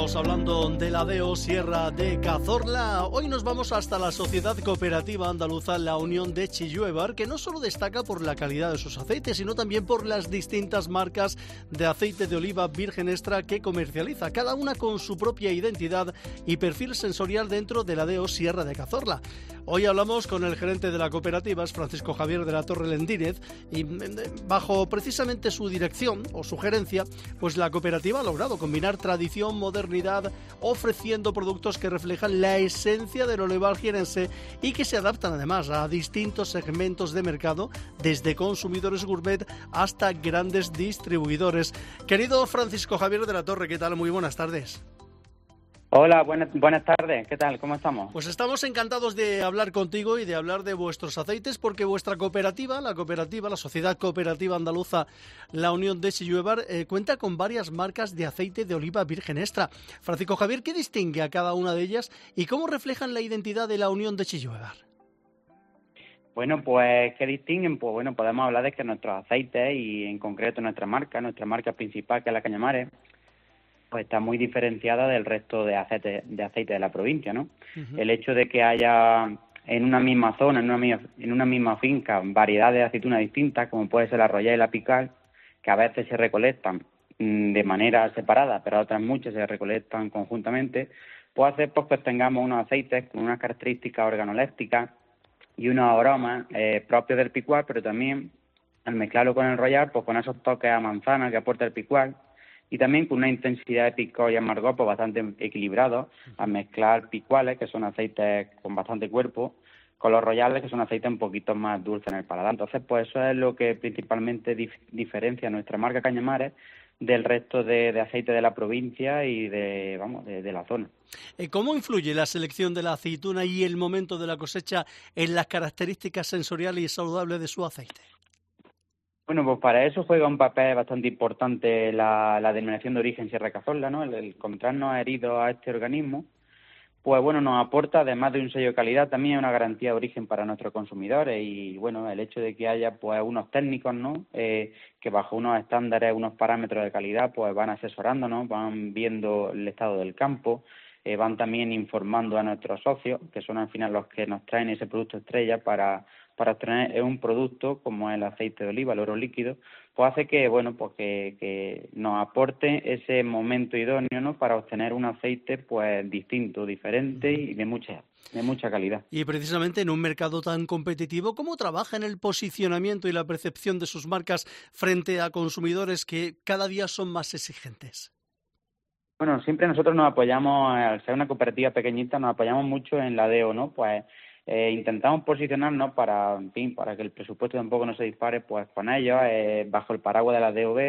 Seguimos hablando de la DEO Sierra de Cazorla. Hoy nos vamos hasta la Sociedad Cooperativa Andaluza La Unión de Chilluevar, que no solo destaca por la calidad de sus aceites, sino también por las distintas marcas de aceite de oliva virgen extra que comercializa, cada una con su propia identidad y perfil sensorial dentro de la DEO Sierra de Cazorla. Hoy hablamos con el gerente de la cooperativa, es Francisco Javier de la Torre Lendínez, y bajo precisamente su dirección o sugerencia, pues la cooperativa ha logrado combinar tradición, modernidad, ofreciendo productos que reflejan la esencia del olivar jienense y que se adaptan además a distintos segmentos de mercado, desde consumidores gourmet hasta grandes distribuidores. Querido Francisco Javier de la Torre, ¿qué tal? Muy buenas tardes. Hola, buenas tardes. ¿Qué tal? ¿Cómo estamos? Pues estamos encantados de hablar contigo y de hablar de vuestros aceites, porque vuestra cooperativa, la Sociedad Cooperativa Andaluza La Unión de Chilluevar, cuenta con varias marcas de aceite de oliva virgen extra. Francisco Javier, ¿qué distingue a cada una de ellas y cómo reflejan la identidad de La Unión de Chilluevar? Bueno, pues, ¿qué distinguen? Pues bueno, podemos hablar de que nuestros aceites y en concreto nuestra marca principal, que es la Cañamares, pues está muy diferenciada del resto de aceite de la provincia, ¿no? Uh-huh. El hecho de que haya en una misma zona, en una misma finca, variedades de aceitunas distintas, como puede ser la Royal y la Pical, que a veces se recolectan de manera separada, pero otras muchas se recolectan conjuntamente, puede hacer pues, que tengamos unos aceites con unas características organolépticas y unos aromas propios del picual, pero también al mezclarlo con el Royal, pues con esos toques a manzana que aporta el picual, y también con una intensidad de picor y amargor pues bastante equilibrado, al mezclar picuales, que son aceites con bastante cuerpo, con los royales, que son aceites un poquito más dulces en el paladar. Entonces, pues eso es lo que principalmente diferencia nuestra marca Cañamares del resto de aceites de la provincia y de la zona. ¿Cómo influye la selección de la aceituna y el momento de la cosecha en las características sensoriales y saludables de su aceite? Bueno, pues para eso juega un papel bastante importante la denominación de origen Sierra de Cazorla, ¿no? El encontrarnos adheridos a este organismo, pues bueno, nos aporta, además de un sello de calidad, también una garantía de origen para nuestros consumidores y bueno, el hecho de que haya pues unos técnicos, ¿no? Que bajo unos estándares, unos parámetros de calidad, pues van asesorándonos, van viendo el estado del campo, van también informando a nuestros socios, que son al final los que nos traen ese producto estrella para obtener un producto como el aceite de oliva, el oro líquido, pues hace que, bueno, pues que nos aporte ese momento idóneo, ¿no? Para obtener un aceite pues distinto, diferente y de mucha calidad. Y precisamente en un mercado tan competitivo, ¿cómo trabaja en el posicionamiento y la percepción de sus marcas frente a consumidores que cada día son más exigentes? Bueno, siempre nosotros nos apoyamos, al ser una cooperativa pequeñita, nos apoyamos mucho en la DEO, ¿no? Pues intentamos posicionarnos para que el presupuesto tampoco no se dispare, pues con ellos, bajo el paraguas de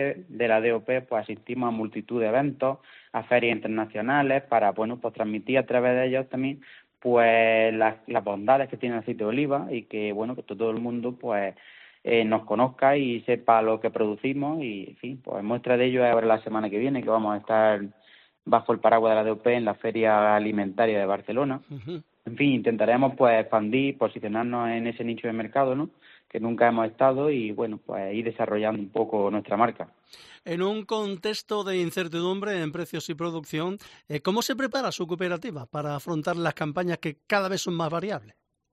la DOP, pues asistimos a multitud de eventos, a ferias internacionales, para, bueno, pues transmitir a través de ellos también, pues las bondades que tiene el aceite de oliva y que, bueno, que todo el mundo, pues, nos conozca y sepa lo que producimos y, en fin, pues muestra de ello es ahora la semana que viene, que vamos a estar bajo el paraguas de la DOP en la Feria Alimentaria de Barcelona. Uh-huh. En fin, intentaremos pues expandir, posicionarnos en ese nicho de mercado, ¿no? Que nunca hemos estado y, bueno, pues ir desarrollando un poco nuestra marca. En un contexto de incertidumbre en precios y producción, ¿cómo se prepara su cooperativa para afrontar las campañas que cada vez son más variables?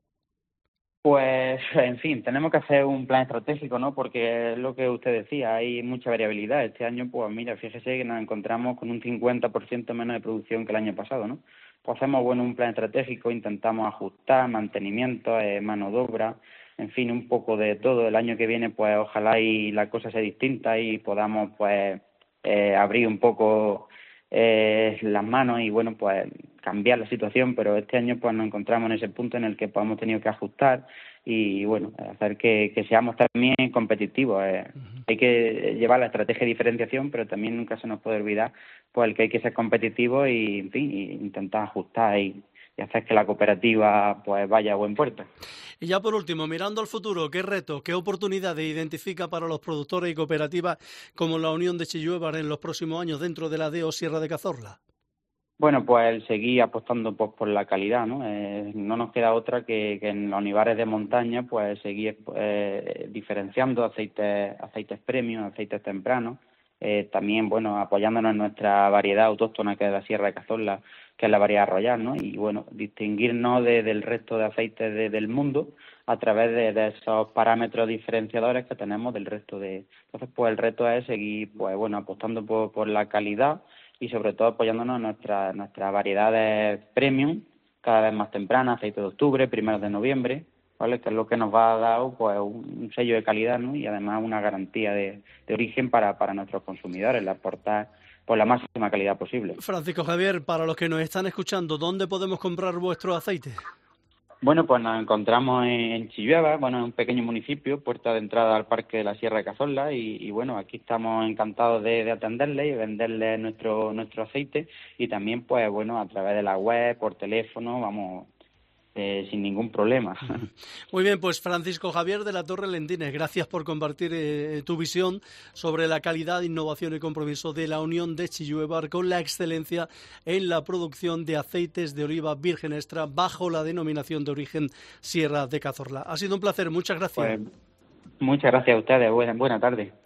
Pues, en fin, tenemos que hacer un plan estratégico, ¿no? Porque es lo que usted decía, hay mucha variabilidad. Este año, pues mira, fíjese que nos encontramos con un 50% menos de producción que el año pasado, ¿no? Pues hacemos, bueno, un plan estratégico, intentamos ajustar mantenimiento, mano de obra, en fin, un poco de todo. El año que viene, pues ojalá y la cosa sea distinta y podamos, pues, abrir un poco las manos y, bueno, pues cambiar la situación, pero este año pues nos encontramos en ese punto en el que pues, hemos tenido que ajustar y, bueno, hacer que seamos también competitivos. Uh-huh. Hay que llevar la estrategia de diferenciación, pero también nunca se nos puede olvidar pues el que hay que ser competitivo y, en fin, y intentar ajustar y hacer que la cooperativa pues vaya a buen puerto. Y ya por último, mirando al futuro, ¿qué retos, qué oportunidades identifica para los productores y cooperativas como la Unión de Chilluevar en los próximos años dentro de la DEO Sierra de Cazorla? Bueno, pues el seguir apostando pues, por la calidad, ¿no? No nos queda otra que en los olivares de montaña pues seguir diferenciando aceites premium, aceites tempranos, también, bueno, apoyándonos en nuestra variedad autóctona que es la Sierra de Cazorla, que es la variedad Royal, ¿no? Y bueno, distinguirnos del resto de aceites del mundo a través de esos parámetros diferenciadores que tenemos del resto de... Entonces, pues el reto es seguir, pues bueno, apostando por la calidad y sobre todo apoyándonos en nuestras variedades premium, cada vez más tempranas, aceite de octubre, primeros de noviembre, ¿vale? Que es lo que nos va a dar pues un sello de calidad, ¿no? Y además una garantía de origen para nuestros consumidores, el aportar por la máxima calidad posible. Francisco Javier, para los que nos están escuchando, ¿dónde podemos comprar vuestro aceite? Bueno, pues nos encontramos en Chillueva, bueno, en un pequeño municipio, puerta de entrada al Parque de la Sierra de Cazorla y bueno, aquí estamos encantados de atenderle y venderle nuestro aceite y también, pues bueno, a través de la web, por teléfono, vamos, sin ningún problema. Muy bien, pues Francisco Javier de la Torre Lendines, gracias por compartir tu visión sobre la calidad, innovación y compromiso de la Unión de Chillueva con la excelencia en la producción de aceites de oliva virgen extra bajo la denominación de origen Sierra de Cazorla. Ha sido un placer, muchas gracias. Pues, muchas gracias a ustedes, buena tarde.